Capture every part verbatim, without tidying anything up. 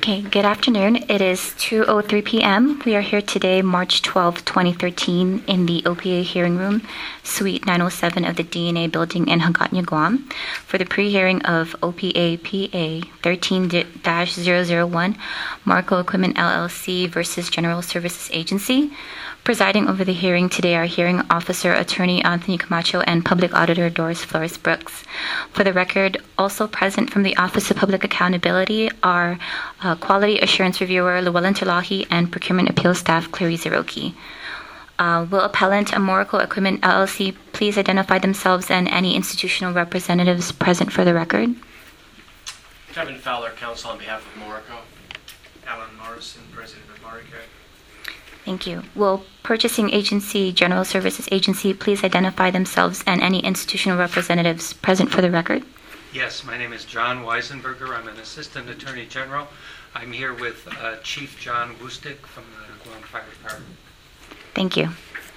Okay, good afternoon. It is two oh three p.m. We are here today, March twelfth, twenty thirteen, in the O P A hearing room, Suite nine oh seven of the D N A building in Hagåtña, Guam, for the pre-hearing of O P A P A thirteen dash zero zero one, Marco Equipment L L C versus General Services Agency. Presiding over the hearing today are Hearing Officer Attorney Anthony Camacho and Public Auditor Doris Flores Brooks. For the record, also present from the Office of Public Accountability are uh, Quality Assurance Reviewer Llewellyn Terlahi and Procurement Appeals Staff Clarice Zeroki. Uh, will Appellant Morocco Equipment L L C please identify themselves and any institutional representatives present for the record? Kevin Fowler, Counsel on behalf of Morocco. Alan Morrison, President of Morocco. Thank you. Will Purchasing Agency, General Services Agency, please identify themselves and any institutional representatives present for the record? Yes, my name is John Weisenberger. I'm an Assistant Attorney General. I'm here with uh, Chief John Wustig from the Guam Fire Department. Thank you.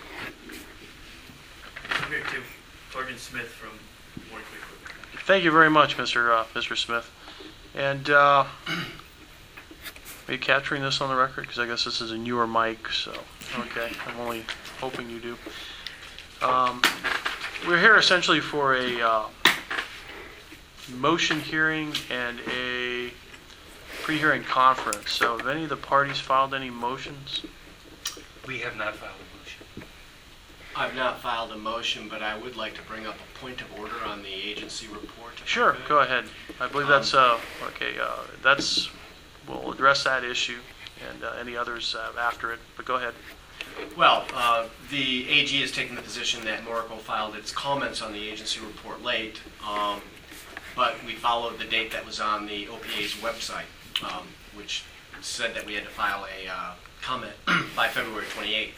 I'm here too. Morgan Smith from Morgan Equipment. Thank you very much, Mister Uh, Mister Smith. And uh, are you capturing this on the record? Because I guess this is a newer mic, so okay. I'm only hoping you do. Um, we're here essentially for a uh, motion hearing and a pre-hearing conference. So have any of the parties filed any motions? We have not filed a motion. I've not filed a motion, but I would like to bring up a point of order on the agency report. Sure, go ahead. I believe that's uh, okay. Uh, that's we'll address that issue and uh, any others uh, after it. But go ahead. Well, uh, the A G has taken the position that Morocco filed its comments on the agency report late, um, but we followed the date that was on the O P A's website, um, which said that we had to file a uh, comment by February twenty-eighth.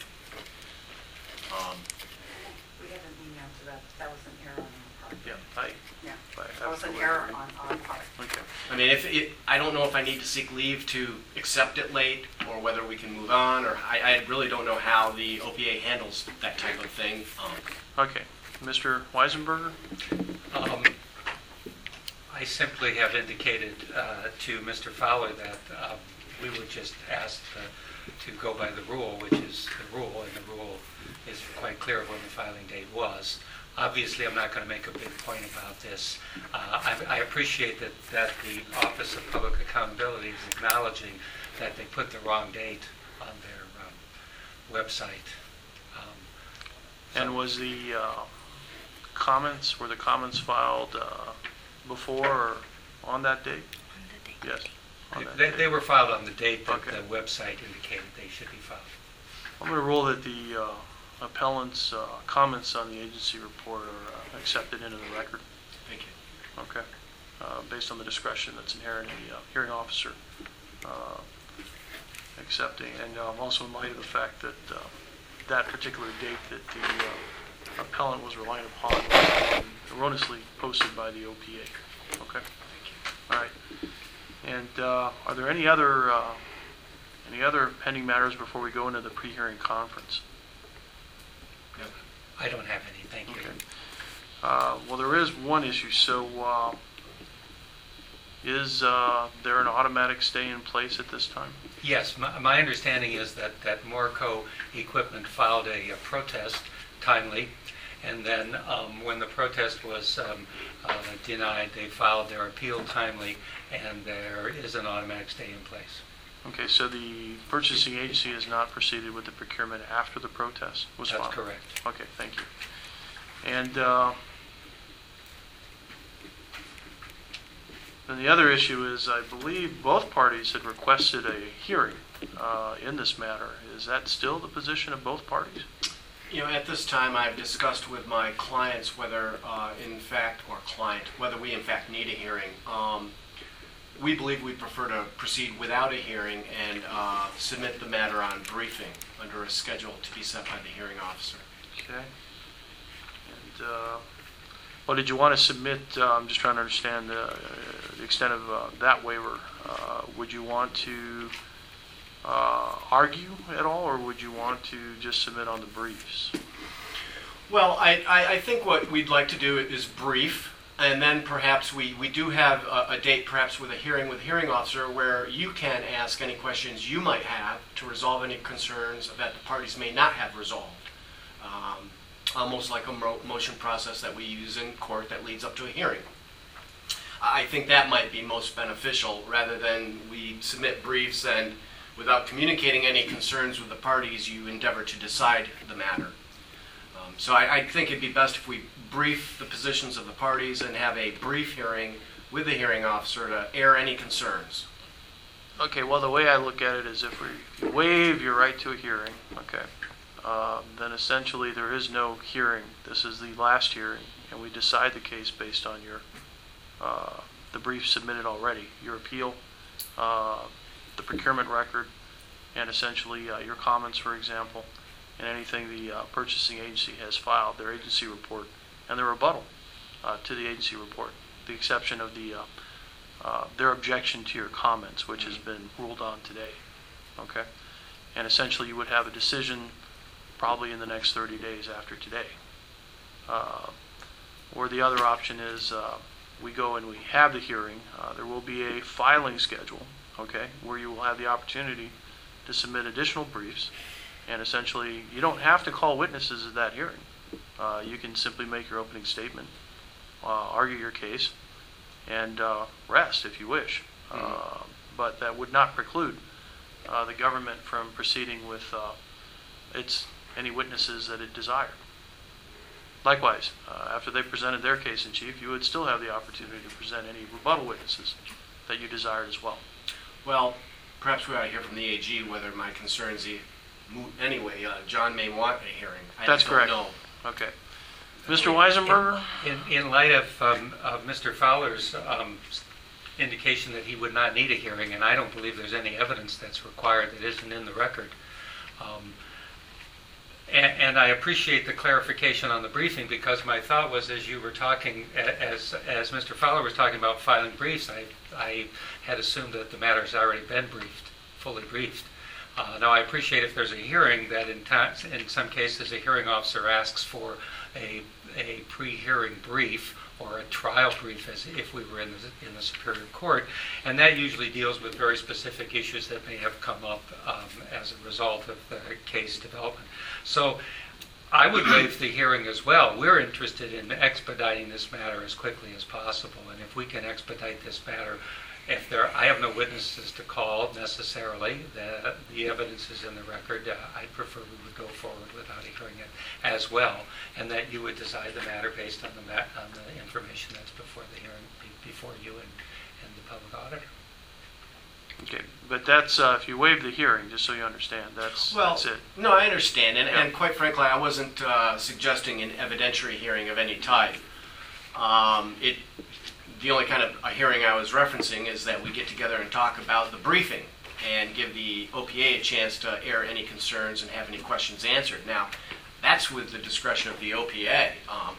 Um, We have an email to that. That was an error on our part. Yeah, I. Yeah, I that was an absolutely error agree. on our part. Okay. I mean, if it, I don't know if I need to seek leave to accept it late, or whether we can move on, or I, I really don't know how the O P A handles that type of thing. Um, Okay, Mister Weisenberger. Um, I simply have indicated uh, to Mister Fowler that um, we would just ask uh, to go by the rule, which is the rule, and the rule is quite clear when the filing date was. Obviously, I'm not going to make a big point about this. Uh, I, I appreciate that, that the Office of Public Accountability is acknowledging that they put the wrong date on their um, website. Um, And was the uh, comments, were the comments filed uh, before or on that date? Yes. on that They, date. they were filed on the date that Okay. the website indicated they should be filed. I'm going to rule that the uh, appellant's uh, comments on the agency report are uh, accepted into the record. Thank you. Okay. Uh, based on the discretion that's inherent in the uh, hearing officer uh, accepting, and um, also in light of the fact that uh, that particular date that the uh, appellant was relying upon was erroneously posted by the O P A. Okay. All right. And uh, are there any other uh, any other pending matters before we go into the pre-hearing conference? No. I don't have any, thank you. Okay. Uh, well, there is one issue. So, uh, is uh, there an automatic stay in place at this time? Yes, my, my understanding is that, that Morco Equipment filed a, a protest timely, and then um, when the protest was um, uh, denied, they filed their appeal timely, and there is an automatic stay in place. Okay, so the purchasing agency has not proceeded with the procurement after the protest was That's filed? correct. Okay, thank you. And uh, then the other issue is, I believe both parties had requested a hearing uh, in this matter. Is that still the position of both parties? You know, at this time, I've discussed with my clients whether, uh, in fact, or client, whether we in fact need a hearing. Um, we believe we prefer to proceed without a hearing and uh, submit the matter on briefing under a schedule to be set by the hearing officer. Okay. And, uh, well, did you want to submit, uh, I'm just trying to understand uh, the extent of uh, that waiver. Uh, would you want to uh, argue at all, or would you want to just submit on the briefs? Well, I, I, I think what we'd like to do is brief And then perhaps we, we do have a, a date, perhaps with a hearing with a hearing officer, where you can ask any questions you might have to resolve any concerns that the parties may not have resolved. Um, almost like a mo- motion process that we use in court that leads up to a hearing. I think that might be most beneficial, rather than we submit briefs and without communicating any concerns with the parties, you endeavor to decide the matter. Um, so I, I think it'd be best if we brief the positions of the parties and have a brief hearing with the hearing officer to air any concerns. Okay, well, the way I look at it is if we waive your right to a hearing, okay, uh, then essentially there is no hearing. This is the last hearing, and we decide the case based on your uh, the brief submitted already, your appeal, uh, the procurement record, and essentially uh, your comments, for example, and anything the uh, purchasing agency has filed, their agency report, and their rebuttal uh, to the agency report, the exception of the uh, uh, their objection to your comments, which has been ruled on today. Okay, and essentially you would have a decision probably in the next thirty days after today. Uh, or the other option is uh, we go and we have the hearing. Uh, there will be a filing schedule, okay, where you will have the opportunity to submit additional briefs, and essentially you don't have to call witnesses at that hearing. Uh, you can simply make your opening statement, uh, argue your case, and uh, rest if you wish. Mm-hmm. Uh, but that would not preclude uh, the government from proceeding with uh, its any witnesses that it desired. Likewise, uh, after they presented their case in chief, you would still have the opportunity to present any rebuttal witnesses that you desired as well. Well, perhaps we ought to hear from the A G whether my concerns e- moot anyway. Uh, John may want a hearing. I That's just correct. don't know. Okay. Mister Weisenberger? In, in light of, um, of Mister Fowler's um, indication that he would not need a hearing, and I don't believe there's any evidence that's required that isn't in the record, um, and, and I appreciate the clarification on the briefing, because my thought was, as you were talking, as as Mister Fowler was talking about filing briefs, I, I had assumed that the matter has already been briefed, fully briefed. Uh, now, I appreciate if there's a hearing that in, ta- in some cases a hearing officer asks for a, a pre-hearing brief or a trial brief, as if we were in the, in the Superior Court, and that usually deals with very specific issues that may have come up um, as a result of the case development. So I would waive the hearing as well. We're interested in expediting this matter as quickly as possible, and if we can expedite this matter, if there, I have no witnesses to call necessarily. The, the evidence is in the record. Uh, I'd prefer we would go forward without a hearing it as well, and that you would decide the matter based on the ma- on the information that's before the hearing, be- before you and, and the public auditor. Okay, but that's, uh, if you waive the hearing, just so you understand, that's, Well, that's it. no, I understand, and, Yeah. and quite frankly, I wasn't uh, suggesting an evidentiary hearing of any type. Um, it, the only kind of a hearing I was referencing is that we get together and talk about the briefing and give the O P A a chance to air any concerns and have any questions answered. Now, that's with the discretion of the O P A. Um,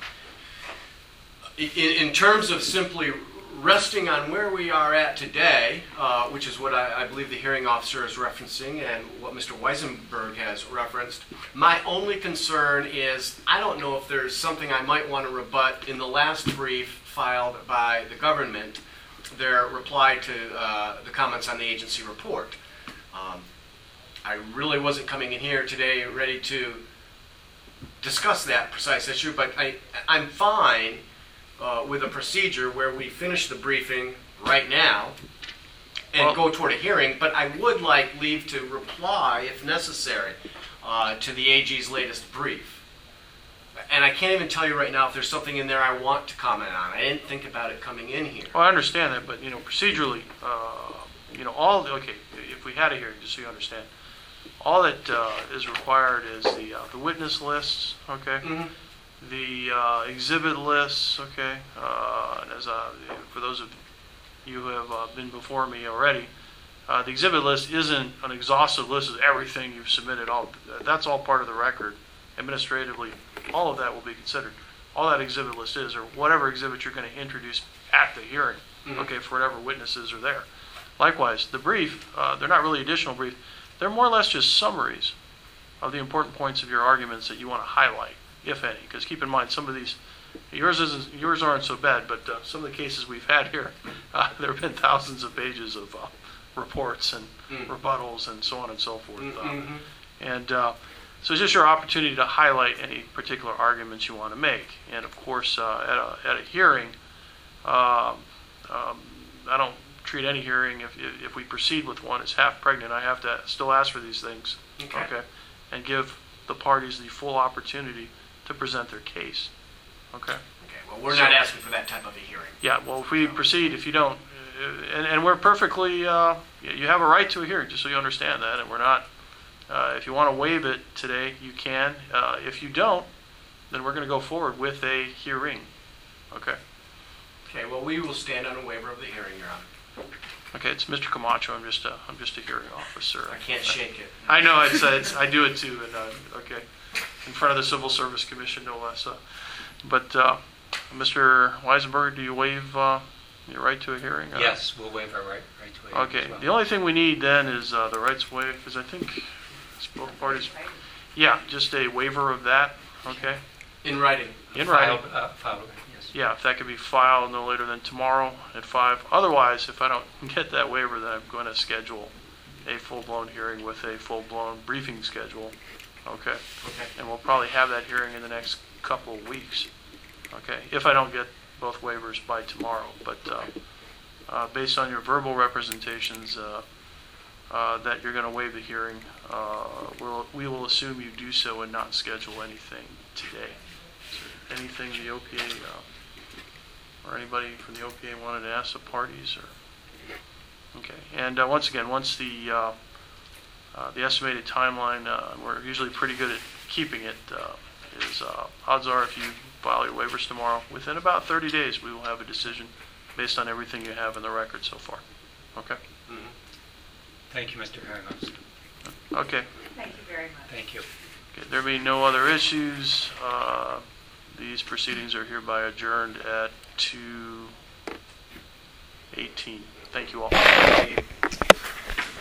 in, in terms of simply resting on where we are at today, uh, which is what I, I believe the hearing officer is referencing and what Mister Weisenberg has referenced, my only concern is I don't know if there's something I might want to rebut in the last brief filed by the government, their reply to uh, the comments on the agency report. Um, I really wasn't coming in here today ready to discuss that precise issue, but I, I'm fine uh, with a procedure where we finish the briefing right now and Well- go toward a hearing, but I would like leave to reply, if necessary, uh, to the A G's latest brief. And I can't even tell you right now if there's something in there I want to comment on. I didn't think about it coming in here. Well, I understand that, but, you know, procedurally, uh, you know, all, the- okay, if we had a hearing, just so you understand, all that uh, is required is the uh, the witness lists, okay? Mhm. The uh, exhibit lists, okay? Uh, and as uh, for those of you who have uh, been before me already, uh, the exhibit list isn't an exhaustive list of everything you've submitted. All that's all part of the record. Administratively, all of that will be considered. All that exhibit list is, or whatever exhibit you're going to introduce at the hearing, Mhm. okay, for whatever witnesses are there. Likewise, the brief, uh, they're not really additional brief. They're more or less just summaries of the important points of your arguments that you want to highlight, if any. Because keep in mind, some of these yours isn't, yours aren't so bad, but uh, some of the cases we've had here, uh, there have been thousands of pages of uh, reports and Mm. rebuttals and so on and so forth. Mm, Uh, mhm. And uh, so it's just your opportunity to highlight any particular arguments you want to make. And of course, uh, at, a, at a hearing, um, um, I don't treat any hearing, if, if if we proceed with one as half pregnant, I have to still ask for these things. Okay. And give the parties the full opportunity to present their case. Okay? Okay, well, we're not asking for that type of a hearing. Yeah, well, if we proceed, if you don't, uh, and, and we're perfectly, uh, you you have a right to a hearing, just so you understand that, and we're not, uh, if you want to waive it today, you can. Uh, if you don't, then we're going to go forward with a hearing. Okay? Okay, well, we will stand on a waiver of the hearing, Your Honor. Okay, it's Mister Camacho, I'm just a, I'm just a hearing officer. I can't shake it. I know, it's, uh, it's, I do it too, and, uh, okay, in front of the Civil Service Commission, no less. uh, But, uh, Mister Weisenberg, do you waive, uh, your right to a hearing? Uh, Yes, we'll waive our right, right to a hearing Okay, as well. the only thing we need then is, uh, the rights waive, because I think it's both parties, yeah, just a waiver of that, okay? In writing. In writing. Filed, uh, filed, yes. Yeah, if that could be filed no later than tomorrow at five. Otherwise, if I don't get that waiver, then I'm going to schedule a full-blown hearing with a full-blown briefing schedule, okay? Okay. And we'll probably have that hearing in the next couple of weeks, okay? If I don't get both waivers by tomorrow. But uh, uh, based on your verbal representations uh, uh, that you're going to waive the hearing, uh, we'll, we will assume you do so and not schedule anything today. Is there anything the O P A uh, or anybody from the O P A wanted to ask the parties? Or okay. And uh, once again, once the uh, uh, the estimated timeline, uh, we're usually pretty good at keeping it. Uh, is uh, odds are if you file your waivers tomorrow, within about thirty days, we will have a decision based on everything you have in the record so far. Okay. Mhm. Thank you, Mister Hernos. Okay. Thank you very much. Thank you. Okay, there being no other issues, uh, these proceedings are hereby adjourned at two eighteen. Thank you all. Thank you.